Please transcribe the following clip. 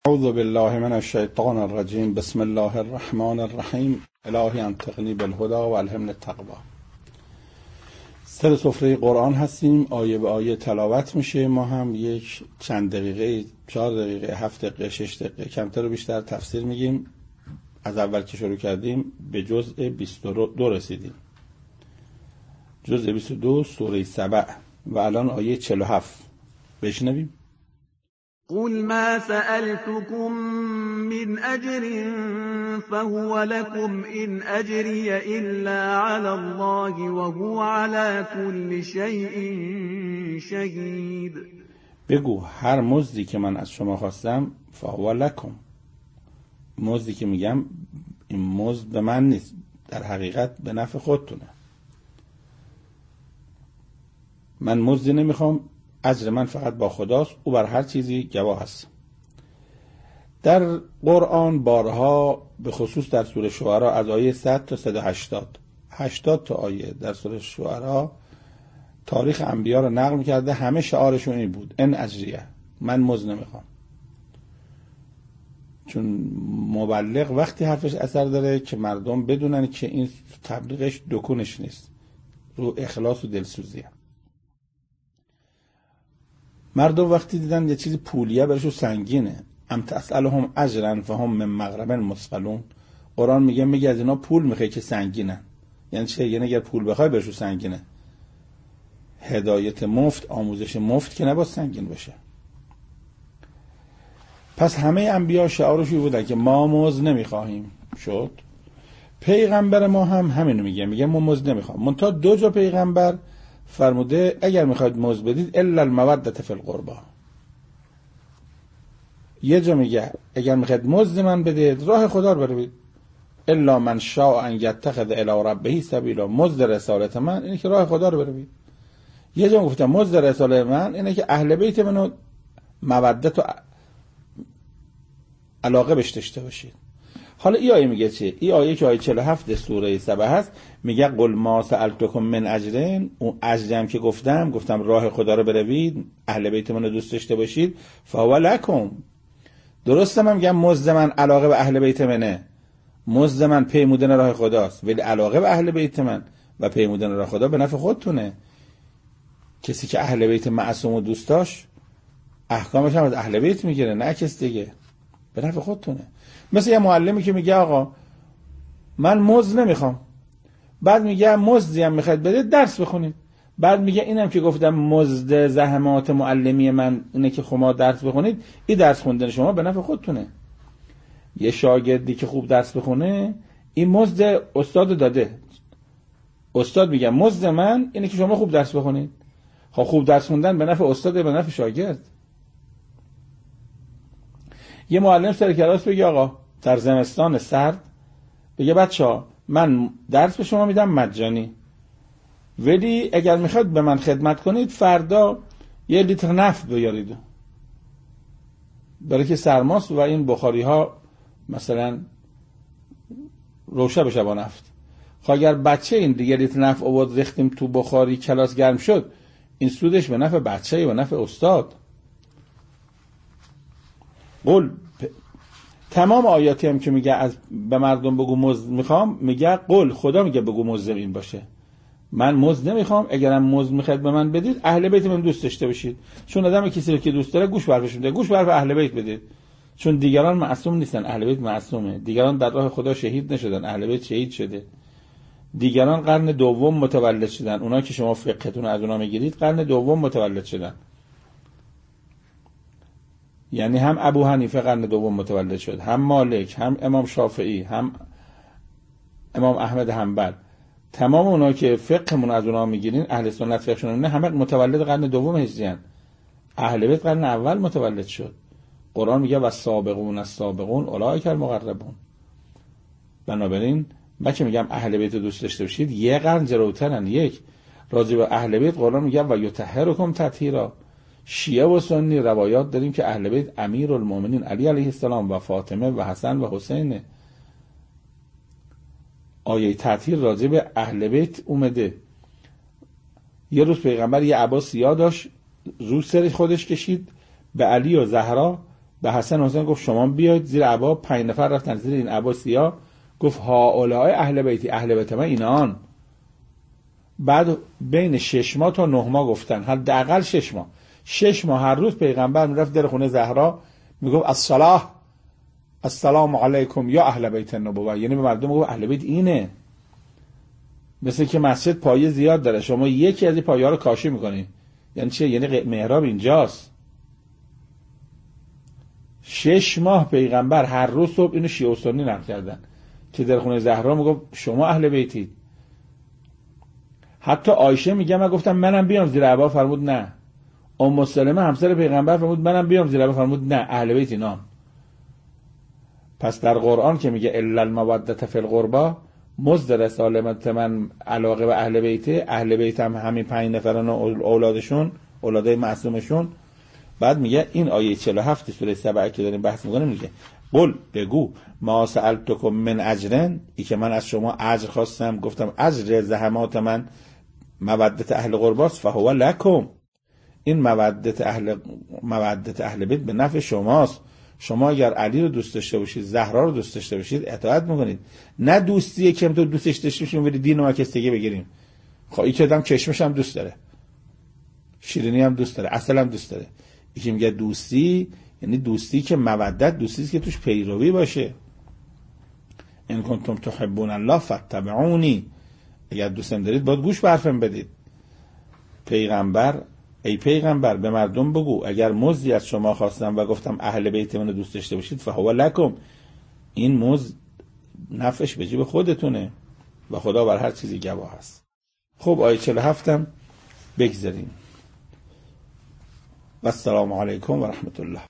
اعوذ بالله من الشیطان الرجیم. بسم الله الرحمن الرحیم. الهی انطقنی بالهدی و الهمنی التقوی. سر سفره قرآن هستیم، آیه به آیه تلاوت میشه. ما هم یک چند دقیقه، 4 دقیقه، 7 دقیقه، 6 دقیقه، کمتر و بیشتر تفسیر میگیم. از اول که شروع کردیم به جزء 22 رسیدیم، جزء 22 سوره سبع و الان آیه 47. بشنویم. قل ما سألتكم من أجر فهو لكم إن أجري إلا على الله وهو على كل شيء شهید. بگو هر مزدی که من از شما خواستم فهو لکم، مزدی که میگم این مزد به من نیست، در حقیقت به نفع خودتونه. من مزدی نمیخوام، اجر من فقط با خداست، او بر هر چیزی گواه است. در قرآن بارها به خصوص در سوره شعرا از آیه 100 تا 180 تا آیه در سوره شعرا تاریخ انبیا رو نقل می‌کرده. همه شعارشون این بود: ان اجریه، من مزد نمیخوام. چون مبلغ وقتی حرفش اثر داره که مردم بدونن که این تبلیغش دکونش نیست، رو اخلاص و دلسوزیه. مردم وقتی دیدن یه چیزی پولیه برشون سنگینه، ام تسألهم اجرا فهم من مغرم مثقلون، قرآن میگه از اینا پول میخوای که سنگینن. یعنی چه؟ یعنی اگر پول بخوای برشون سنگینه. هدایت مفت، آموزش مفت که نباید سنگین باشه. پس همه انبیا شعارشون بودن که ما مزد نمیخواهیم. شد پیغمبر ما هم همینو میگه ما مزد نمیخوام. منتها 2 جا پیغمبر فرموده اگر میخواید مزد بدید الا المودة فی القربى. یه جا میگه اگر میخواید مزد من بدید راه خدا رو بروید، الا من شاء ان یتخذ الی ربه سبیلا، مزد رسالت من اینه که راه خدا رو بروید. یه جا گفتم مزد رسالت من اینه که اهل بیت منو مودت و علاقه بهش داشته باشید. حالا این آیه میگه چه؟ این آیه که آیه 47 سوره سبع هست میگه قل ما سألتکم من اجر، اون اجرم که گفتم راه خدا رو بروید، اهل بیت منو دوست داشته باشید، فهو لکم. درسته من میگم مزد من علاقه به اهل بیت منه، مزد من پیمودن راه خداست، ولی علاقه به اهل بیت من و پیمودن راه خدا به نفع خودتونه. کسی که اهل بیت معصوم و دوست داشت احکامش هم از اهل بیت میگیره، نه کس دیگه، به نفع خودتونه. مثل یه معلمی که میگه آقا من مزد نمیخوام، بعد میگه مزدی هم میخواید بده درس بخونید، بعد میگه اینم که گفتم مزد زحمات معلمی من اینه که شما درس بخونید، این درس خوندن شما به نفع خودتونه. یه شاگردی که خوب درس بخونه این مزد استاد داده، استاد میگه مزد من اینه که شما خوب درس بخونید. خب خوب درس خوندن به نفع استاد به نفع شاگرد. یه معلم سر کلاس بگه آقا در زمستان سرد بگه بچه‌ها من درس به شما میدم مجانی، ولی اگر میخواد به من خدمت کنید فردا 1 لیتر نفت بیارید، برای که سرماست و این بخاری ها مثلا روشه بشه با نفت. خب اگر بچه این 1 لیتر نفت آورد ریختیم تو بخاری، کلاس گرم شد، این سودش به نفع بچه و نفع استاد. قول تمام آیاتی هم که میگه از به مردم بگو مزد میخوام، میگه قول خدا میگه بگو مزد این باشه، من مزد نمیخوام، اگرم مزد میخواید به من بدید اهل بیت من دوست داشته باشید. چون آدم کسی رو که دوست داره گوش برفش میده، گوش برف اهل بیت بدید، چون دیگران معصوم نیستن، اهل بیت معصومه. دیگران در راه خدا شهید نشدن، اهل بیت شهید شده. دیگران قرن دوم متولد شدن، اونا که شما فقهتون از اونا میگیرید قرن دوم متولد شدن. یعنی هم ابو حنیفه قرن دوم متولد شد، هم مالک، هم امام شافعی، هم امام احمد حنبل. تمام اونا که فقهمون از اونا میگیرین، اهل سنت فقهشون نه، همه متولد قرن دوم هجری ان. اهل بیت قرن اول متولد شد. قرآن میگه والسابقون السابقون اولئک المقربون. بنابراین من که میگم اهل بیت دوست داشته باشید، یه قرن جلوترن. یک راجع به اهل بیت قرآن میگه و یطهرکم تطهیرا. شیعه و سنی روایات داریم که اهل بیت امیرالمومنین علی علیه السلام و فاطمه و حسن و حسین. آیه تطهیر راجع به اهل بیت اومده. یه روز پیغمبر یه عبا سیاه داشت، رو سر خودش کشید، به علی و زهرا به حسن حسین گفت شما بیاید زیر عبا. 5 نفر رفتن زیر این عبا سیاه. گفت هؤلاء اهل بیتی، اهل بیت من اینان. بعد بین 6 ماه تا 9 ماه گفتن، حداقل 6 ماه. 6 ماه هر روز پیغمبر میرفت در خونه زهرا میگفت الصلاه السلام علیکم یا اهل بیت النبوه، یعنی به مردم میگفت اهل بیت اینه. مثل که مسجد پایه زیاد داره، شما یکی از این پایه‌ها رو کاشی میکنین. یعنی چه؟ یعنی محراب اینجاست. 6 ماه پیغمبر هر روز صبح اینو شیعه و سنی نقل کردن که در خونه زهرا میگفت شما اهل بیتید. حتی عایشه میگه من گفتم منم بیام زیر عبا، فرمود نه. ام سلمه همسر پیغمبر فرمود منم بیام زیر عبا، فرمود نه، اهل بیت اینام. پس در قرآن که میگه الا المودة فی القربى، مصدر سالمت من علاقه به اهل بیته، اهل بیت هم همین 5 نفرن و اولادشون، اولادای معصومشون. بعد میگه این آیه 47 سوره سبع که داریم بحث میکنیم میگه قل بگو ما سألتکم من اجرن، ای که من از شما اجر خواستم، گفتم اجر زحمات من مودت اهل قرباست، فهو لکم. این مودت اهل بیت به نفع شماست. شما اگر علی رو دوست داشته باشید، زهرا رو دوست داشته باشید، اطاعت میکنید. نه دوستیه که تو دوستش داشته باشیم برید دین و مکستگی بگیریم. خب این که آدم چشمش هم دوست داره، شیرینی هم دوست داره، عسل هم دوست داره. این که میگه دوستی یعنی دوستی که مودت، دوستی که توش پیروی باشه. ان کنتم تحبون الله فاتبعونی، اگر دوستم دارید باید گوش به حرفم بدید. پیغمبر ای پیغمبر به مردم بگو اگر مزدی از شما خواستم و گفتم اهل بیت منو دوست داشته باشید، فهو لکم، این مزد نفعش به جیب خودتونه و خدا بر هر چیزی گواه است. خب آیه 47 هم بگذاریم. و السلام علیکم و رحمت الله.